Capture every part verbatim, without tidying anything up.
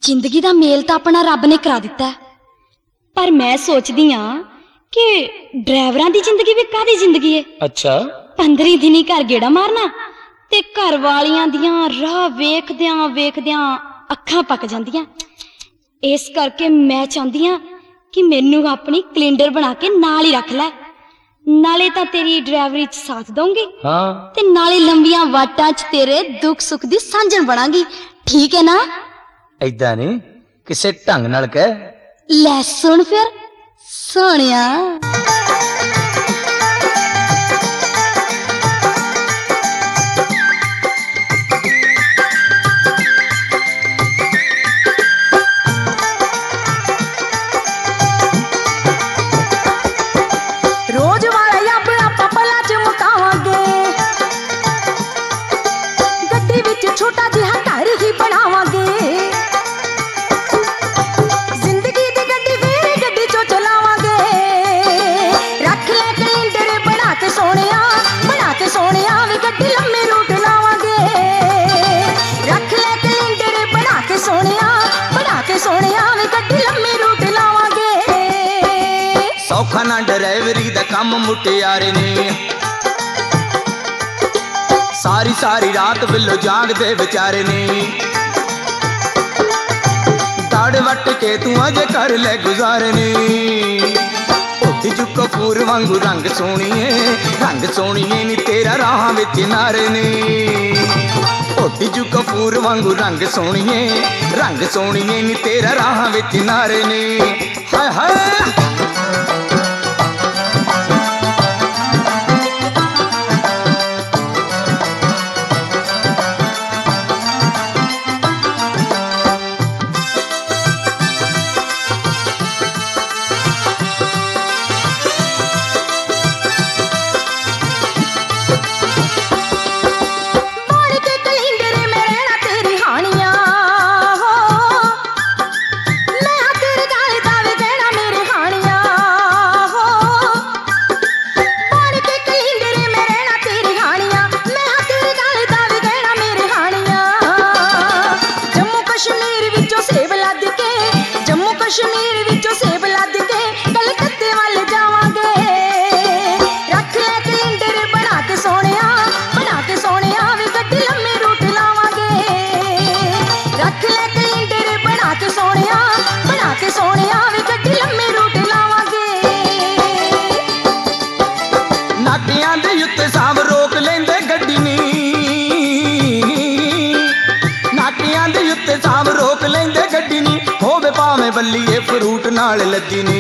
जिंदगी दा मेल तां अपना रब ने करा दिता है, पर मैं सोचदी हां कि ड्राइवरां दी जिंदगी भी कादी जिंदगी है। अच्छा, पंद्रह दिन ही घर गेड़ा मारना ते घर वालियां दियां राह वेखदियां वेखदियां अखां पक जांदियां। इस करके मैं चाहती हां कि मैनू अपनी कैलेंडर बना के नाल ही रख लै, नाले तां तेरी ड्राइवरी च साथ दूंगी, हाँ ते नाले लंबियां वाटां च तेरे दुख सुख दी सांझण बनांगी। ठीक है ना? ऐदां नहीं, किसे ढंग नाल कह। लै सुन फिर सोनिया। रोज वाला अब आपां पला च मुकावांगे, गड्डी विच छोटा जिहा घर ही बनावांगे। जिंदगी दी गड्डी फिर गड्डी चो चलावांगे। रख ले कैलेंडर बना के सोनिया, बना के सोनिया वे गड्डी लम्मे रूट लावांगे। रख ले कैलेंडर बना के सोनिया, बना के सोनिया वे गड्डी लम्मे रूट लावांगे। सौखा ना ड्राइवरी दा काम मुटियारे ने, सारी सारी रात बिलो जागदे बेचारे ने। दाड़ वट के तू अजे कर ले गुजारे ने। उठ जु कपूर वांगू रंग सोणीए, रंग सोणीए नी तेरा राह विच नारे ने। उठ जु कपूर वांगू रंग सोणीए, रंग सोणीए नी तेरा राह विच नारे ने। हाय हाय कश्मीर विचों सेब लद के कलकत्ते वाल जावांगे। रख ले कैलेंडर बना के सोनिया, बना के सोनिया वे गड्डी लम्मे रूट लावांगे। रख ले कैलेंडर बना के सोनिया, बना के सोनिया वे गड्डी लम्मे रूट लावांगे। नाटियां दे उत्ते साहब रोक लेंदे गड्डी नी, नाटियां दे उत्ते साहब रोक लेंदे गड्डी नी। होवे भावें बल्लीए फ्रूट नाल लद्दी नी।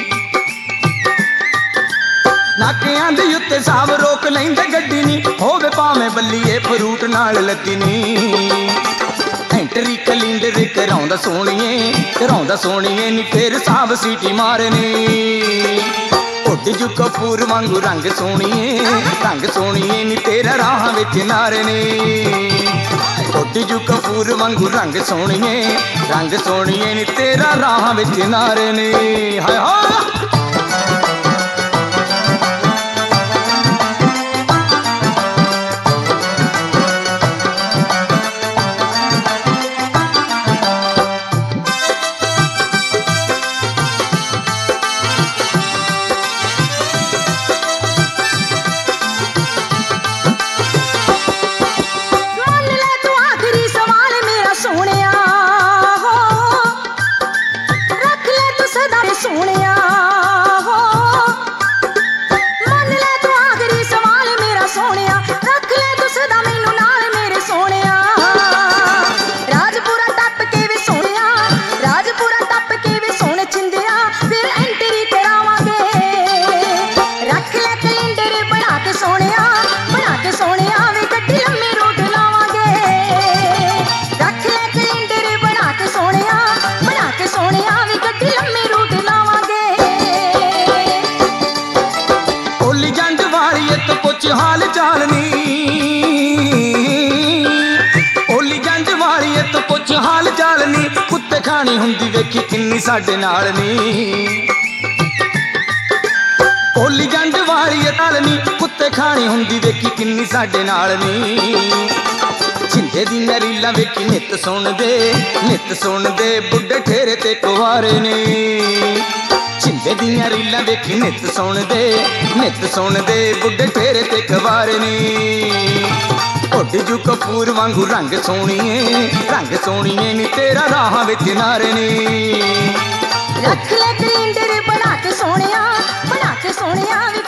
नाकियां दे उत्ते साहब रोक लेंदे गड्डी नी। होवे भावें बल्लीए फ्रूट नाल लद्दी नी। एंट्री कैलेंडर कराउंदा सोणीए, कराउंदा सोणीए नी फिर साहब सीटी मारनी। उठ जु कपूर वांगू रंग सोणीए, रंग सोणीए नी तेरा राह विच नारनी। उठ जु कपूर वांगू रंग सोणीए, रंग सोणीए नी तेरा राह विच नारनी। हाय हाय सोनिया हो, मन ले तू आखिरी सवाल मेरा सोनिया। रख ले तू सदा मैनू नाल मेरे सोनिया। राजपुरा टप के वे सोनिया, राजपुरा टप के वे सोने चिंदिया फिर एंट्री करावांगे। रख ले कैलेंडर बना के सोनिया, बना के सोनिया वे गड्डी लम्मे रूट लावांगे। रख ले कैलेंडर बना के सोनिया, बना के सोनिया वे गड्डी लम्मे रूट तो कुछ हाल चाल नी। ओली जंज वाली तो कुछ हाल चाल नी। कुत्ते खानी हुंदी वेखी किन्नी साडे नाल नी। ओली जंज वाली नाल नी, कुत्ते खानी हुंदी वेखी किन्नी साडे नाल नी। ਛਿੰਦੇ ਦੀਆਂ ਰੀਲਾਂ ਵੇਖੀ ਨਿੱਤ ਸੁਣਦੇ ਨਿੱਤ ਸੁਣਦੇ ਬੁੱਢੇ ਠੇਰੇ ਤੇ ਕੁਵਾਰੇ ਨੇ ਛਿੰਦੇ ਦੀਆਂ ਰੀਲਾਂ ਵੇਖੀ ਨਿੱਤ ਸੁਣਦੇ ਨਿੱਤ ਸੁਣਦੇ ਬੁੱਢੇ ਠੇਰੇ ਤੇ ਕੁਵਾਰੇ ਨੇ ਉੱਡ ਜੂ ਕਪੂਰ ਵਾਂਗੂ ਰੰਗ ਸੋਹਣੀਏ ਰੰਗ ਸੋਹਣੀਏ ਨੀ ਤੇਰਾ ਰਾਹਾਂ ਵਿੱਚ ਨਾਰੇ ਨੇ ਰੱਖ ਲੈ ਕੈਲੰਡਰ ਬਣਾ ਕੇ ਸੋਹਣਿਆ ਬਣਾ ਕੇ ਸੋਹਣਿਆ ਵੇ